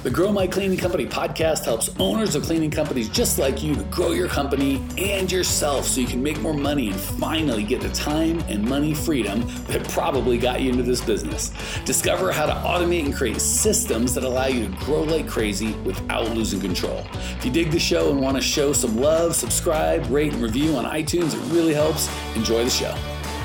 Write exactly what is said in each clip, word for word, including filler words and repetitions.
The Grow My Cleaning Company podcast helps owners of cleaning companies just like you to grow your company and yourself so you can make more money and finally get the time and money freedom that probably got you into this business. Discover how to automate and create systems that allow you to grow like crazy without losing control. If you dig the show and want to show some love, subscribe, rate, and review on iTunes. It really helps. Enjoy the show.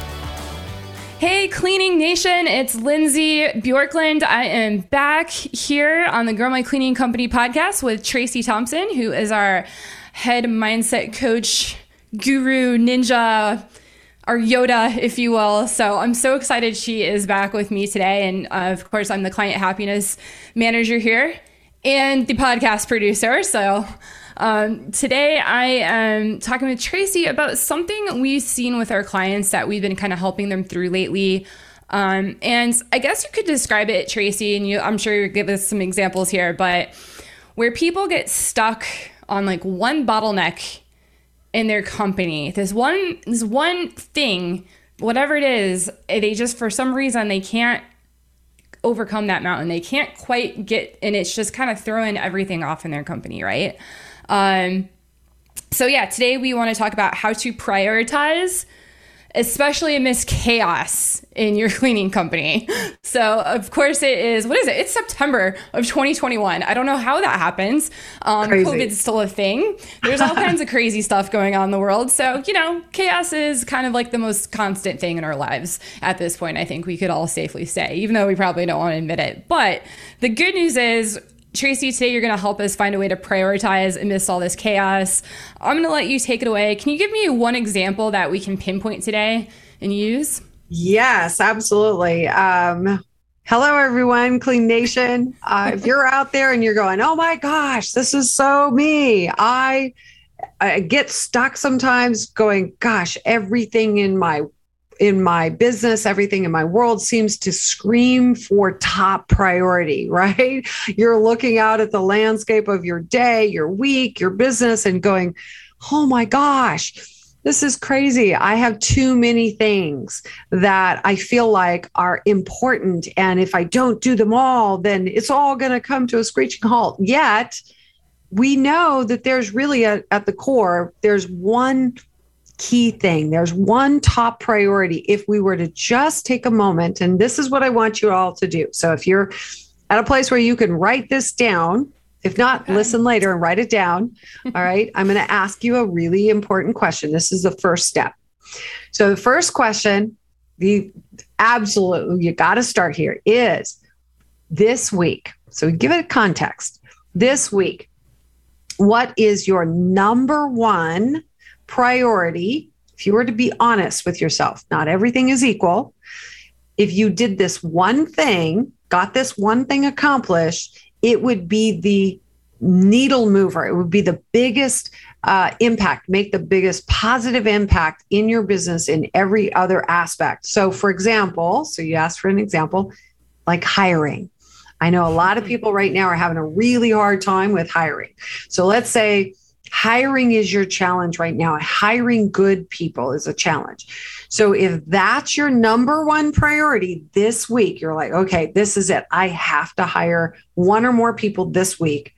Hey, Cleaning Nation, it's Lindsay Bjorklund. I am back here on the Grow My Cleaning Company podcast with Tracy Thompson, who is our head mindset coach, guru, ninja, our Yoda, if you will. So I'm so excited she is back with me today. And uh, of course, I'm the client happiness manager here and the podcast producer. So Um, today I am talking with Tracy about something we've seen with our clients that we've been kind of helping them through lately. Um, and I guess you could describe it, Tracy, and you, I'm sure you'll give us some examples here, but where people get stuck on like one bottleneck in their company, this one, this one thing, whatever it is, they just, for some reason, they can't overcome that mountain. They can't quite get, and it's just kind of throwing everything off in their company, right? Um, so yeah, today we want to talk about how to prioritize, especially amidst chaos in your cleaning company. So of course it is, what is it? It's September of twenty twenty-one. I don't know how that happens. Um, COVID's still a thing. There's all kinds of crazy stuff going on in the world. So, you know, chaos is kind of like the most constant thing in our lives at this point. I think we could all safely say, even though we probably don't want to admit it. But the good news is, Tracy, today you're going to help us find a way to prioritize amidst all this chaos. I'm going to let you take it away. Can you give me one example that we can pinpoint today and use? Yes, absolutely. Um, hello, everyone, Clean Nation. Uh, if you're out there and you're going, oh my gosh, this is so me. I, I get stuck sometimes going, gosh, everything in my in my business, everything in my world seems to scream for top priority, right? You're looking out at the landscape of your day, your week, your business and going, oh my gosh, this is crazy. I have too many things that I feel like are important. And if I don't do them all, then it's all going to come to a screeching halt. Yet we know that there's really a, at the core, there's one key thing. There's one top priority. If we were to just take a moment, and this is what I want you all to do. So if you're at a place where you can write this down, if not, okay, listen later and write it down. All right. I'm going to ask you a really important question. This is the first step. So the first question, the absolutely, you got to start here, is this week. So give it a context. This week, what is your number one priority? If you were to be honest with yourself, not everything is equal. If you did this one thing, got this one thing accomplished, it would be the needle mover. It would be the biggest uh, impact, make the biggest positive impact in your business in every other aspect. So for example, so you asked for an example, like hiring. I know a lot of people right now are having a really hard time with hiring. So let's say hiring is your challenge right now. Hiring good people is a challenge. So if that's your number one priority this week, you're like, okay, this is it. I have to hire one or more people this week.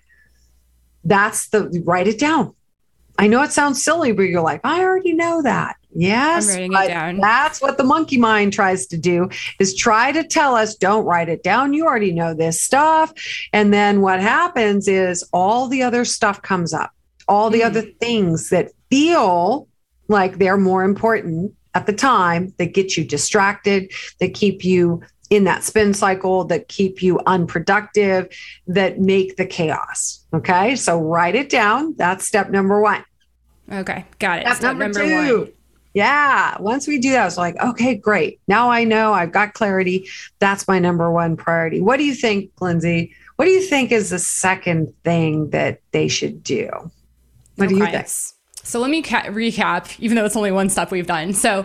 That's the, write it down. I know it sounds silly, but you're like, I already know that. Yes, I'm writing it down. That's what the monkey mind tries to do, is try to tell us, don't write it down. You already know this stuff. And then what happens is all the other stuff comes up. All the mm. other things that feel like they're more important at the time, that get you distracted, that keep you in that spin cycle, that keep you unproductive, that make the chaos. Okay. So write it down. That's step number one. Okay. Got it. Step, step number, number two. One. Yeah. Once we do that, it's like, okay, great. Now I know I've got clarity. That's my number one priority. What do you think, Lindsay? What do you think is the second thing that they should do? What do you think? So let me ca- recap, even though it's only one step we've done. So,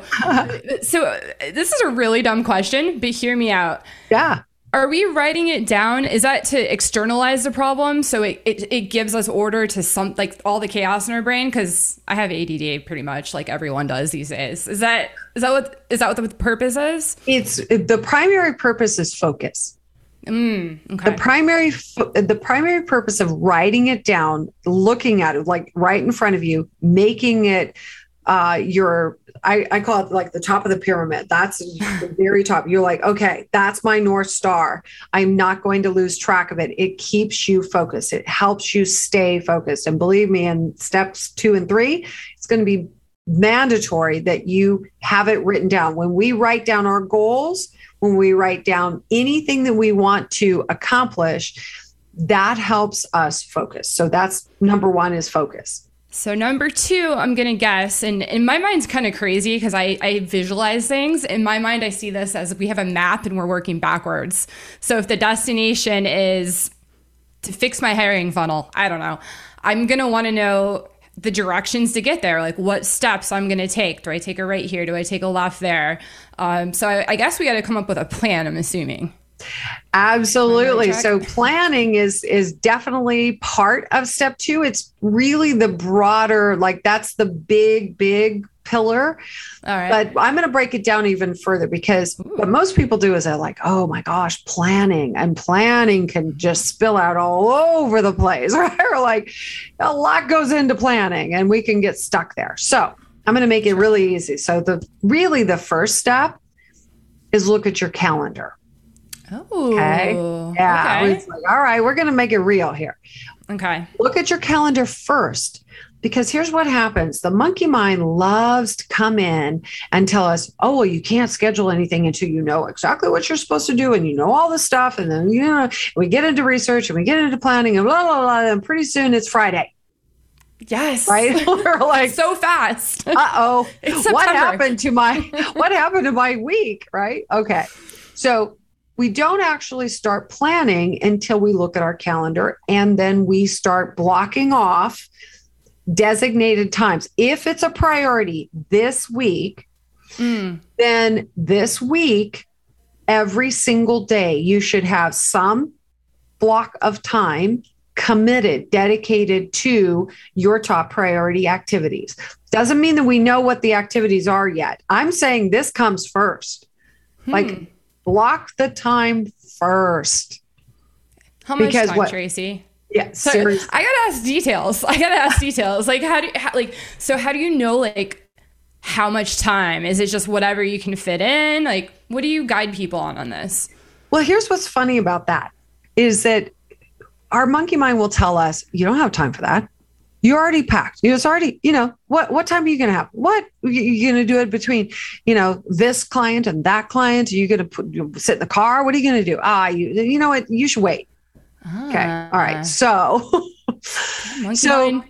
so this is a really dumb question, but hear me out. Yeah. Are we writing it down? Is that to externalize the problem? So it, it, it gives us order to some, like all the chaos in our brain? Because I have A D D pretty much, like everyone does these days. Is that is that what is that what the purpose is? It's the primary purpose is focus. Mm, okay. The primary, the primary purpose of writing it down, looking at it like right in front of you, making it uh, your, I, I call it like the top of the pyramid. That's the very top. You're like, okay, that's my North Star. I'm not going to lose track of it. It keeps you focused. It helps you stay focused. And believe me, in steps two and three, it's going to be mandatory that you have it written down. When we write down our goals, when we write down anything that we want to accomplish, that helps us focus. So that's number one, is focus. So number two, I'm going to guess, and in my mind's kind of crazy because I, I visualize things. In my mind, I see this as we have a map and we're working backwards. So if the destination is to fix my hiring funnel, I don't know, I'm going to want to know the directions to get there, like what steps I'm going to take. Do I take a right here? Do I take a left there? Um, so I, I guess we got to come up with a plan, I'm assuming. Absolutely. So planning is is definitely part of step two. It's really the broader, like that's the big, big pillar. All right. But I'm going to break it down even further, because Ooh. What most people do is they're like, oh my gosh, planning and planning can just spill out all over the place, right? Or like a lot goes into planning and we can get stuck there. So I'm going to make it really easy. So the really the first step is look at your calendar. Oh, okay. Yeah. Okay. It's like, all right, we're going to make it real here. Okay. Look at your calendar first, because here's what happens. The monkey mind loves to come in and tell us, oh, well, you can't schedule anything until you know exactly what you're supposed to do. And you know all the stuff. And then, you know, we get into research and we get into planning and blah, blah, blah. And pretty soon it's Friday. Yes. Right. We're like so fast. Uh-oh. What happened to my, what happened to my week? Right. Okay. So we don't actually start planning until we look at our calendar, and then we start blocking off designated times. If it's a priority this week, mm. then this week, every single day, you should have some block of time committed, dedicated to your top priority activities. Doesn't mean that we know what the activities are yet. I'm saying this comes first. Hmm. Like, block the time first. How much because time, what, Tracy? Yeah, so seriously. I gotta ask details. I gotta ask details. Like, how do you, how, like, so how do you know, like, how much time? Is it just whatever you can fit in? Like, what do you guide people on on this? Well, here's what's funny about that is that our monkey mind will tell us, you don't have time for that. You're already packed. It's already, you know, what, what time are you going to have? What you're going to do it between, you know, this client and that client? Are you going to put, you sit in the car? What are you going to do? Ah, you, you know what? You should wait. Ah. Okay. All right. So, so,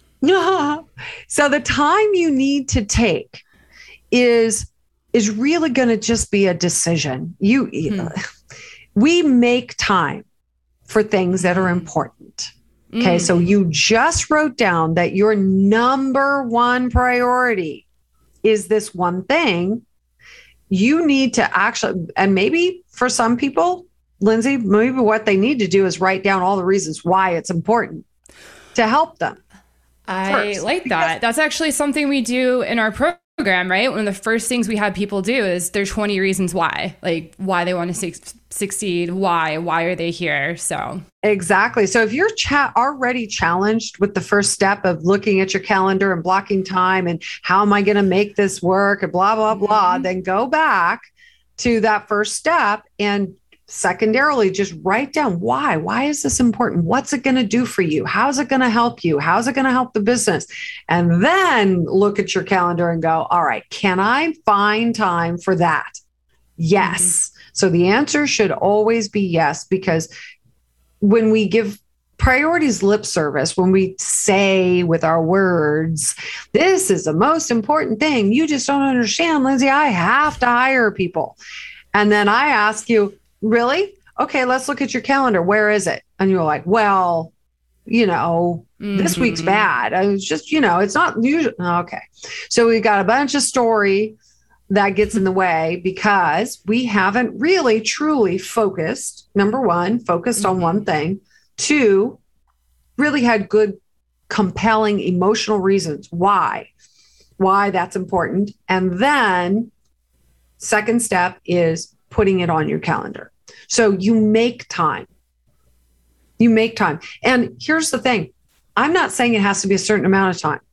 so the time you need to take is, is really going to just be a decision. You, hmm. we make time for things that are important. Okay, mm. so you just wrote down that your number one priority is this one thing. You need to actually, and maybe for some people, Lindsay, maybe what they need to do is write down all the reasons why it's important to help them. I first. like that. That's actually something we do in our program. program, right? One of the first things we have people do is there's twenty reasons why, like why they want to su- succeed, why, why are they here? So exactly. So if you're cha- already challenged with the first step of looking at your calendar and blocking time and how am I going to make this work and blah, blah, blah, mm-hmm. then go back to that first step and secondarily, just write down why. Why is this important? What's it going to do for you? How's it going to help you? How's it going to help the business? And then look at your calendar and go, all right, can I find time for that? Yes. Mm-hmm. So the answer should always be yes, because when we give priorities lip service, when we say with our words, this is the most important thing, you just don't understand, Lindsay, I have to hire people. And then I ask you, really? Okay, let's look at your calendar. Where is it? And you're like, well, you know, mm-hmm. this week's bad. I was just, you know, it's not usual. Okay. So we got a bunch of story that gets in the way because we haven't really truly focused. Number one, focused mm-hmm. on one thing. Two, really had good, compelling emotional reasons why, why that's important. And then second step is putting it on your calendar. So you make time. You make time. And here's the thing. I'm not saying it has to be a certain amount of time.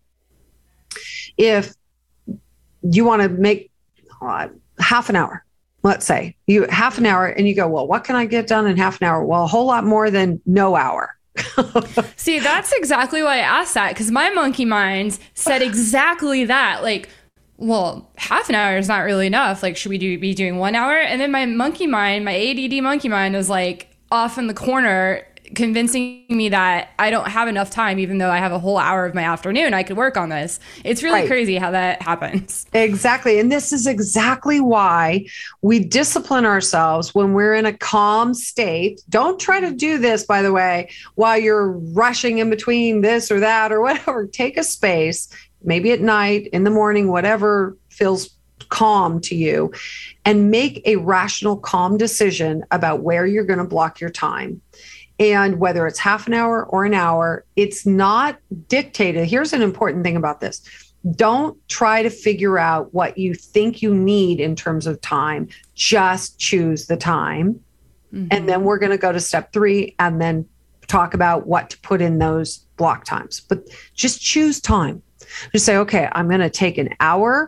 If you want to make uh, half an hour, let's say you half an hour and you go, well, what can I get done in half an hour? Well, a whole lot more than no hour. See, that's exactly why I asked that, because my monkey mind said exactly that. Like, well, half an hour is not really enough. Like, should we do, be doing one hour? And then my monkey mind, my A D D monkey mind is like off in the corner, convincing me that I don't have enough time, even though I have a whole hour of my afternoon I could work on this. It's really right. crazy how that happens. Exactly. And this is exactly why we discipline ourselves when we're in a calm state. Don't try to do this, by the way, while you're rushing in between this or that or whatever. Take a space, maybe at night, in the morning, whatever feels calm to you, and make a rational, calm decision about where you're going to block your time. And whether it's half an hour or an hour, it's not dictated. Here's an important thing about this. Don't try to figure out what you think you need in terms of time. Just choose the time. Mm-hmm. And then we're going to go to step three and then talk about what to put in those block times. But just choose time. Just say, okay, I'm going to take an hour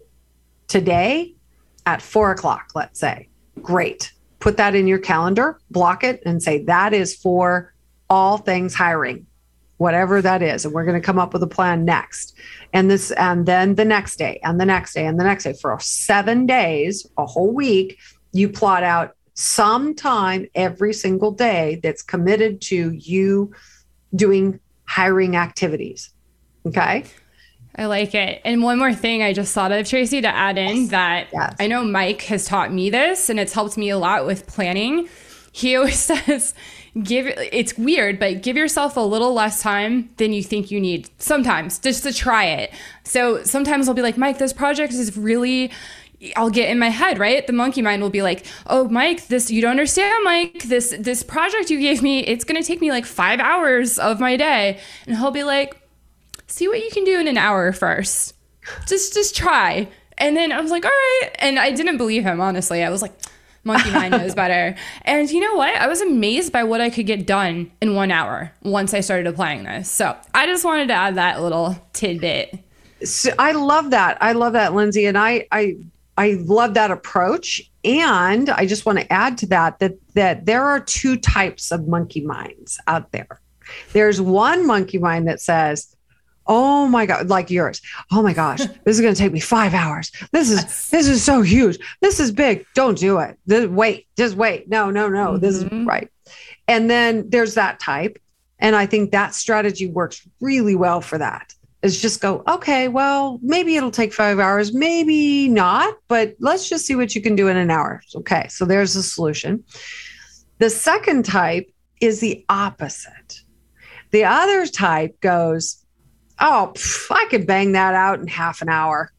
today at four o'clock, let's say. Great. Put that in your calendar, block it, and say that is for all things hiring, whatever that is. And we're going to come up with a plan next. And this, and then the next day, and the next day, and the next day. For seven days, a whole week, you plot out some time every single day that's committed to you doing hiring activities. Okay. I like it. And one more thing I just thought of, Tracy, to add in yes. that yes. I know Mike has taught me this, and it's helped me a lot with planning. He always says, give it's weird, but give yourself a little less time than you think you need sometimes, just to try it. So sometimes I'll be like, Mike, this project is really, I'll get in my head, right? The monkey mind will be like, oh, Mike, this, you don't understand, Mike, this, this project you gave me, it's going to take me like five hours of my day. And he'll be like, see what you can do in an hour first. Just just try. And then I was like, all right. And I didn't believe him, honestly. I was like, monkey mind knows better. And you know what? I was amazed by what I could get done in one hour once I started applying this. So I just wanted to add that little tidbit. So I love that. I love that, Lindsay. And I I I love that approach. And I just want to add to that, that that there are two types of monkey minds out there. There's one monkey mind that says, oh my God, like yours. Oh my gosh, this is going to take me five hours. This is, this is so huge. This is big. Don't do it. This, wait, just wait. No, no, no. Mm-hmm. This is right. And then there's that type. And I think that strategy works really well for that. Is just go, okay, well, maybe it'll take five hours, maybe not, but let's just see what you can do in an hour. Okay. So there's a solution. The second type is the opposite. The other type goes, oh, pff, I could bang that out in half an hour.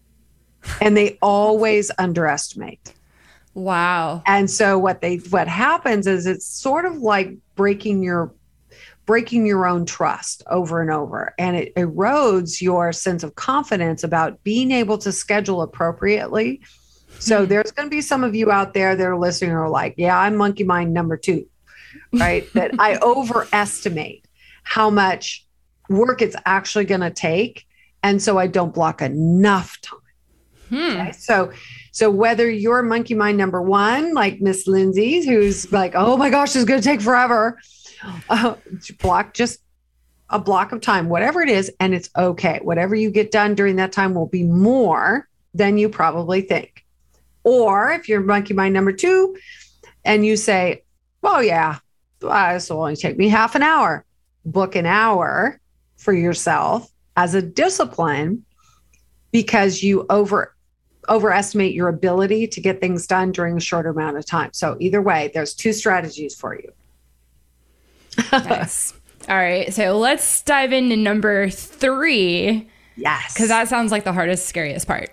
And they always underestimate. Wow. And so what they what happens is it's sort of like breaking your breaking your own trust over and over. And it erodes your sense of confidence about being able to schedule appropriately. So mm-hmm. there's going to be some of you out there that are listening who are like, yeah, I'm monkey mind number two, right? That I overestimate how much work it's actually going to take. And so I don't block enough time. Hmm. Okay? So, so whether you're monkey mind number one, like Miss Lindsay, who's like, oh my gosh, it's going to take forever. Uh, block just a block of time, whatever it is. And it's okay. Whatever you get done during that time will be more than you probably think. Or if you're monkey mind number two and you say, oh yeah, this will only take me half an hour, book an hour for yourself as a discipline, because you over overestimate your ability to get things done during a shorter amount of time. So either way, there's two strategies for you. Nice. All right. So let's dive into number three. Yes. Because that sounds like the hardest, scariest part.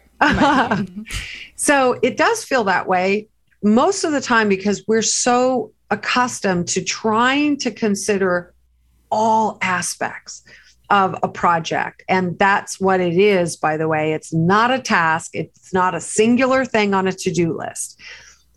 So it does feel that way most of the time because we're so accustomed to trying to consider all aspects of a project. And that's what it is, by the way. It's not a task. It's not a singular thing on a to-do list.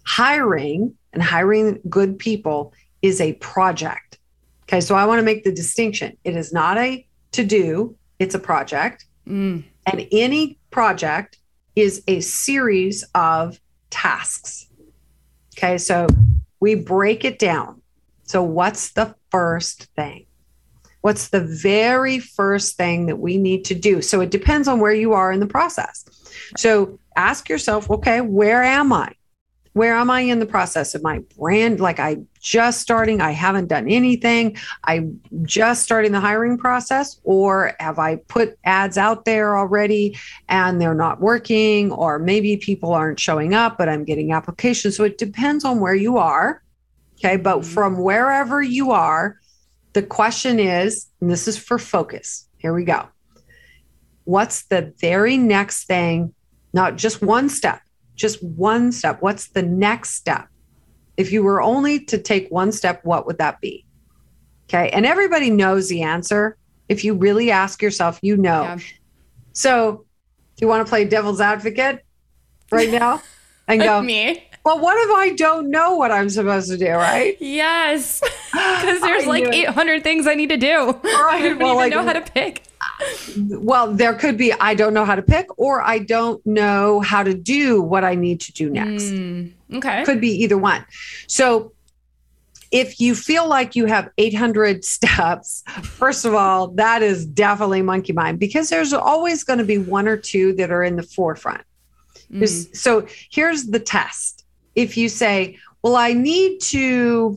hiring and hiring good people is a project. Okay. So I want to make the distinction. It is not a to-do, it's a project. Mm. And any project is a series of tasks. Okay. So we break it down. So what's the first thing? What's the very first thing that we need to do? So it depends on where you are in the process. So ask yourself, okay, where am I? Where am I in the process of my brand? Like I just starting, I haven't done anything. I'm just starting the hiring process, or have I put ads out there already and they're not working, or maybe people aren't showing up, but I'm getting applications. So it depends on where you are. Okay. But from wherever you are, the question is, and this is for focus. Here we go. What's the very next thing? Not just one step, just one step. What's the next step? If you were only to take one step, what would that be? Okay. And everybody knows the answer. If you really ask yourself, you know. Yeah. So do you want to play devil's advocate right now and go, me? Well, what if I don't know what I'm supposed to do, right? Yes. Because there's like eight hundred things I need to do. Right. I don't well, even like, know how to pick. Well, there could be, I don't know how to pick, or I don't know how to do what I need to do next. Mm, okay. Could be either one. So if you feel like you have eight hundred steps, first of all, that is definitely monkey mind, because there's always going to be one or two that are in the forefront. Mm. So here's the test. If you say, well, I need to,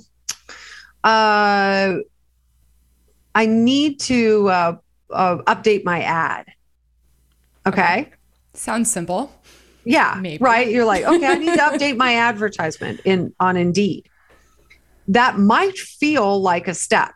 uh, I need to uh, uh, update my ad. Okay. okay. Sounds simple. Yeah. Maybe. Right. You're like, okay, I need to update my advertisement in on Indeed. That might feel like a step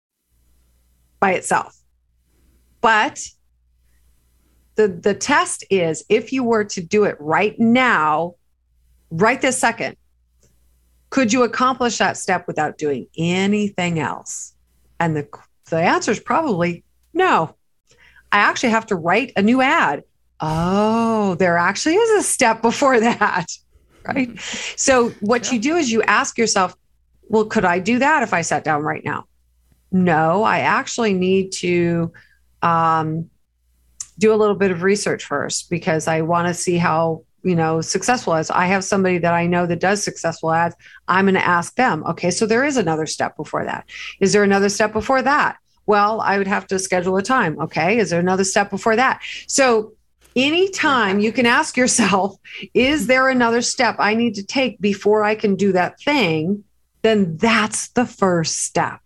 by itself. But the, the test is, if you were to do it right now, right this second, could you accomplish that step without doing anything else? And the, the answer is probably no. I actually have to write a new ad. Oh, there actually is a step before that, right? So what sure. you do is you ask yourself, well, could I do that if I sat down right now? No, I actually need to um, do a little bit of research first, because I want to see how, you know, successful ads. I have somebody that I know that does successful ads. I'm going to ask them. Okay. So there is another step before that. Is there another step before that? Well, I would have to schedule a time. Okay. Is there another step before that? So anytime you can ask yourself, is there another step I need to take before I can do that thing? Then that's the first step.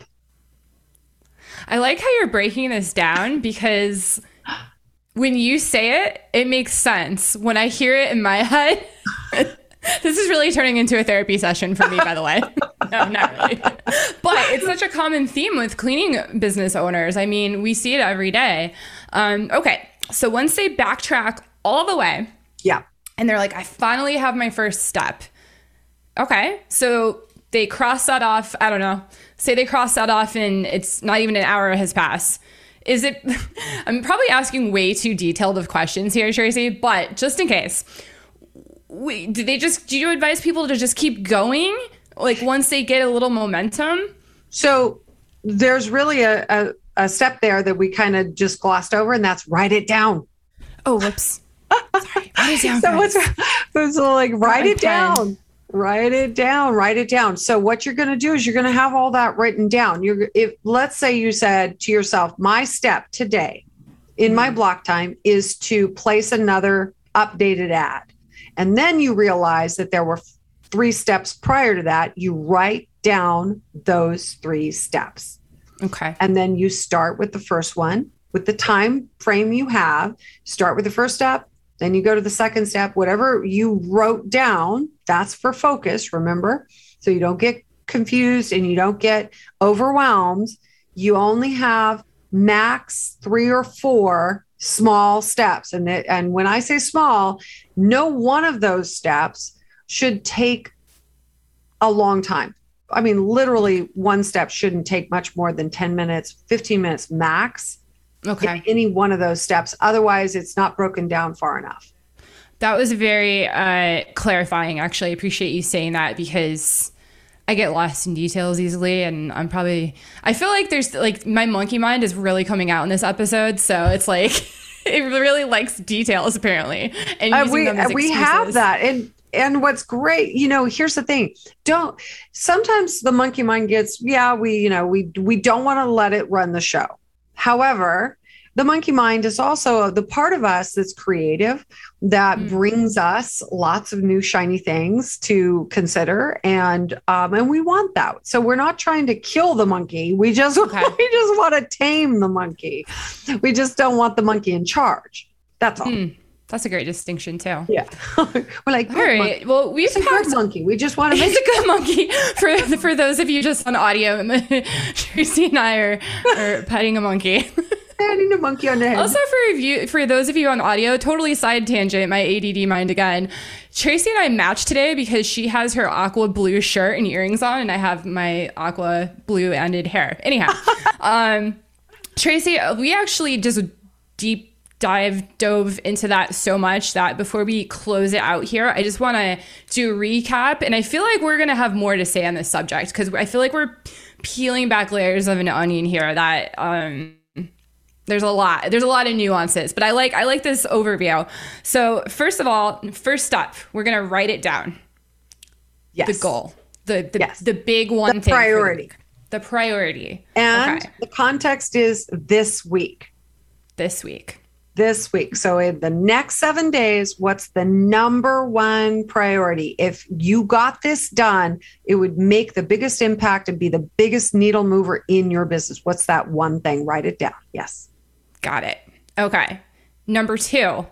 I like how you're breaking this down, because when you say it, it makes sense. When I hear it in my head, this is really turning into a therapy session for me, by the way. No, not really. But it's such a common theme with cleaning business owners. I mean, we see it every day. Um, okay, so once they backtrack all the way, yeah, and they're like, I finally have my first step. Okay, so they cross that off. I don't know. Say they cross that off and it's not even an hour has passed. Is it, I'm probably asking way too detailed of questions here, Tracy, but just in case, we, do they just, do you advise people to just keep going? Like once they get a little momentum? So there's really a, a, a step there that we kind of just glossed over, and that's write it down. Oh, whoops. Sorry. Write it down. So what's, so like, write it down. Write it down, write it down. So what you're going to do is you're going to have all that written down. You're, if let's say you said to yourself, my step today in my block time is to place another updated ad. And then you realize that there were three steps prior to that. You write down those three steps. Okay. And then you start with the first one with the time frame you have. Start with the first step. Then you go to the second step, whatever you wrote down, that's for focus, remember? So you don't get confused and you don't get overwhelmed. You only have max three or four small steps. And, it, and when I say small, no one of those steps should take a long time. I mean, literally one step shouldn't take much more than ten minutes, fifteen minutes max. Okay. Any one of those steps. Otherwise, it's not broken down far enough. That was very uh, clarifying, actually. I appreciate you saying that because I get lost in details easily, and I'm probably, I feel like there's like my monkey mind is really coming out in this episode. So it's like, it really likes details apparently. And uh, using we, them as we excuses. have that. And, and what's great, you know, here's the thing. Don't, sometimes the monkey mind gets, yeah, we, you know, we, we don't want to let it run the show. However, the monkey mind is also the part of us that's creative, that mm. brings us lots of new shiny things to consider, and um, and we want that. So we're not trying to kill the monkey. We just okay. we just want to tame the monkey. We just don't want the monkey in charge. That's all. Mm. That's a great distinction too. Yeah, we're like, all right. Monkey. Well, we've it's a good monkey. We just want to make it's a good monkey. For for those of you just on audio, Tracy and I are, are petting a monkey. Patting a monkey on the head. Also, for you, for those of you on audio, totally side tangent, my A D D mind again. Tracy and I matched today because she has her aqua blue shirt and earrings on, and I have my aqua blue ended hair. Anyhow, um, Tracy, we actually just deep dive dove into that so much that before we close it out here, I just want to do a recap, and I feel like we're going to have more to say on this subject because I feel like we're peeling back layers of an onion here that um there's a lot there's a lot of nuances, but I like I like this overview. So first of all, first step, we're going to write it down. Yes. The goal, the the, yes. the big one the thing priority the, the priority and okay. the context is this week this week This week. So in the next seven days, what's the number one priority? If you got this done, it would make the biggest impact and be the biggest needle mover in your business. What's that one thing? Write it down. Yes. Got it. Okay. Number two,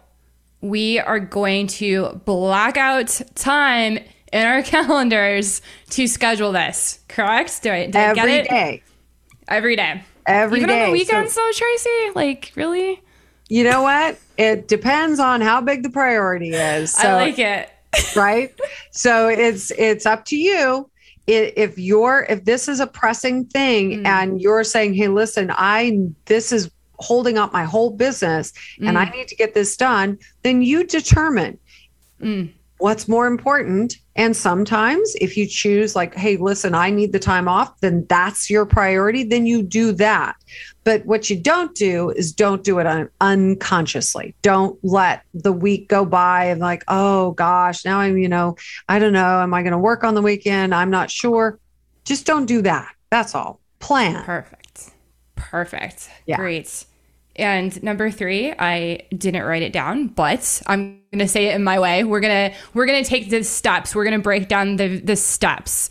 we are going to block out time in our calendars to schedule this. Correct? Do I, did I get it? Every day. Every day. Every Even day. on the weekends, so- though, Tracy? Like, really? You know what? It depends on how big the priority is. So, I like it. Right? So it's it's up to you. If you're if this is a pressing thing mm. and you're saying, hey, listen, I this is holding up my whole business mm. and I need to get this done, then you determine mm. what's more important. And sometimes if you choose like, hey, listen, I need the time off, then that's your priority, then you do that. But what you don't do is don't do it un- unconsciously. Don't let the week go by and like, oh gosh, now I'm, you know, I don't know. Am I going to work on the weekend? I'm not sure. Just don't do that. That's all. Plan. Perfect. Perfect. Yeah. Great. And number three, I didn't write it down, but I'm going to say it in my way. We're going to, we're going to take the steps. We're going to break down the, the steps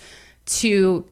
to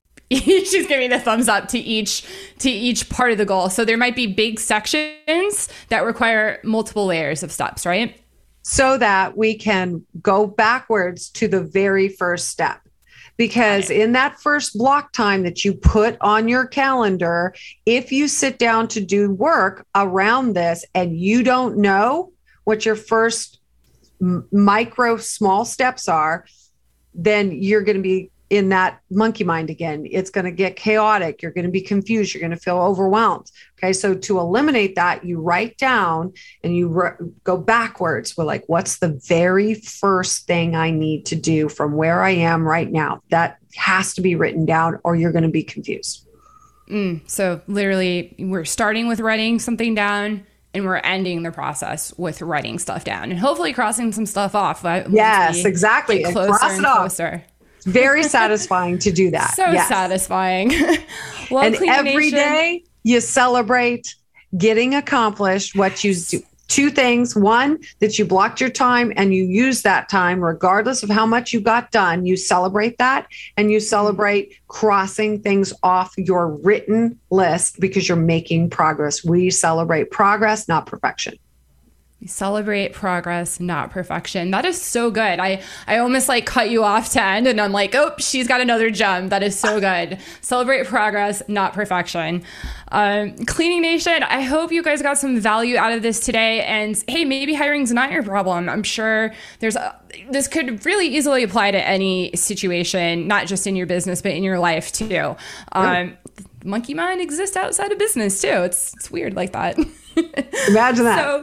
she's giving the thumbs up to each to each part of the goal. So there might be big sections that require multiple layers of steps, right? So that we can go backwards to the very first step. Because in that first block time that you put on your calendar, if you sit down to do work around this and you don't know what your first m- micro small steps are, then you're going to be in that monkey mind again. It's going to get chaotic. You're going to be confused. You're going to feel overwhelmed. Okay. So to eliminate that, you write down and you re- go backwards. We're like, what's the very first thing I need to do from where I am right now? That has to be written down or you're going to be confused. Mm, so literally we're starting with writing something down and we're ending the process with writing stuff down and hopefully crossing some stuff off. Yes, exactly. Closer and, cross and it closer. Off. Very satisfying to do that. So yes. satisfying. Well, and Clean every Nation, day you celebrate getting accomplished what you do. Two things. One, that you blocked your time and you use that time regardless of how much you got done. You celebrate that and you celebrate crossing things off your written list because you're making progress. We celebrate progress, not perfection. We celebrate progress, not perfection. That is so good. I, I almost like cut you off to end and I'm like, oh, she's got another gem. That is so good. Celebrate progress, not perfection. Um, Cleaning Nation, I hope you guys got some value out of this today. And hey, maybe hiring's not your problem. I'm sure there's a, this could really easily apply to any situation, not just in your business, but in your life too. Um, monkey mind exists outside of business too. It's, it's weird like that. Imagine that. So,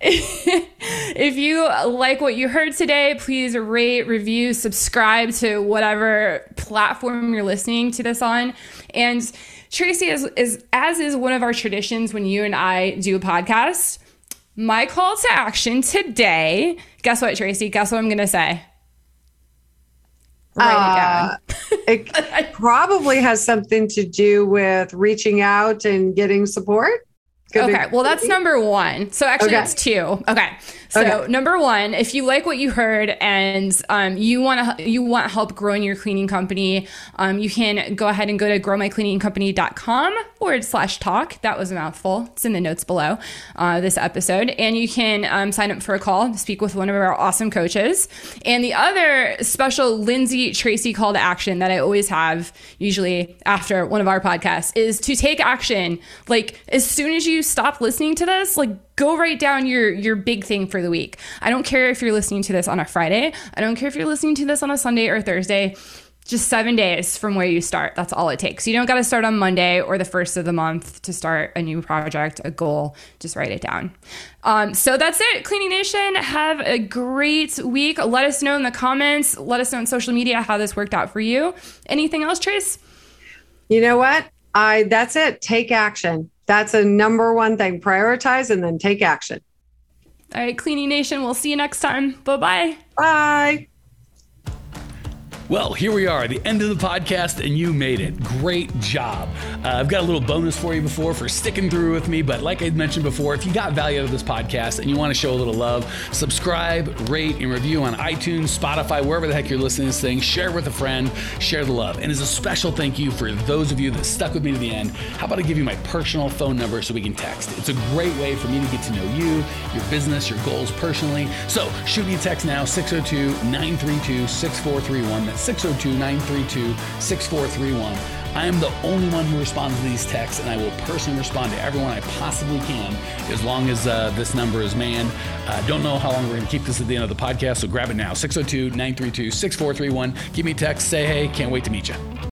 if you like what you heard today, please rate, review, subscribe to whatever platform you're listening to this on. And Tracy, is, is as is one of our traditions when you and I do a podcast, my call to action today, guess what, Tracy? Guess what I'm going to say? Write uh, it down. It probably has something to do with reaching out and getting support. Could okay, well, that's number one. So actually, okay. it's two. Okay, so okay. Number one, if you like what you heard and um, you want to you want help growing your cleaning company, um, you can go ahead and go to grow my cleaning company dot com forward slash talk. That was a mouthful. It's in the notes below uh, this episode, and you can um, sign up for a call to speak with one of our awesome coaches. And the other special Lindsay Tracy call to action that I always have, usually after one of our podcasts, is to take action. Like as soon as you stop listening to this, like go write down your your big thing for the week. I don't care if you're listening to this on a Friday. I don't care if you're listening to this on a Sunday or Thursday. Just seven days from where you start. That's all it takes. You don't got to start on Monday or the first of the month to start a new project, a goal. Just write it down. Um, so that's it. Cleaning Nation, have a great week. Let us know in the comments. Let us know on social media how this worked out for you. Anything else, Trace? You know what? I that's it. Take action. That's a number one thing. Prioritize and then take action. All right, Cleaning Nation, we'll see you next time. Bye-bye. Bye. Well, here we are, the end of the podcast, and you made it. Great job. Uh, I've got a little bonus for you before for sticking through with me, but like I mentioned before, if you got value out of this podcast and you want to show a little love, subscribe, rate, and review on iTunes, Spotify, wherever the heck you're listening to this thing. Share with a friend, share the love. And as a special thank you for those of you that stuck with me to the end, how about I give you my personal phone number so we can text? It's a great way for me to get to know you, your business, your goals personally. So shoot me a text now, six oh two, nine three two, six four three one. That's six oh two, nine three two, six four three one. I am the only one who responds to these texts, and I will personally respond to everyone I possibly can as long as uh, this number is manned. I uh, don't know how long we're going to keep this at the end of the podcast, so grab it now, six oh two, nine three two, six four three one. Give me a text, say hey, can't wait to meet you.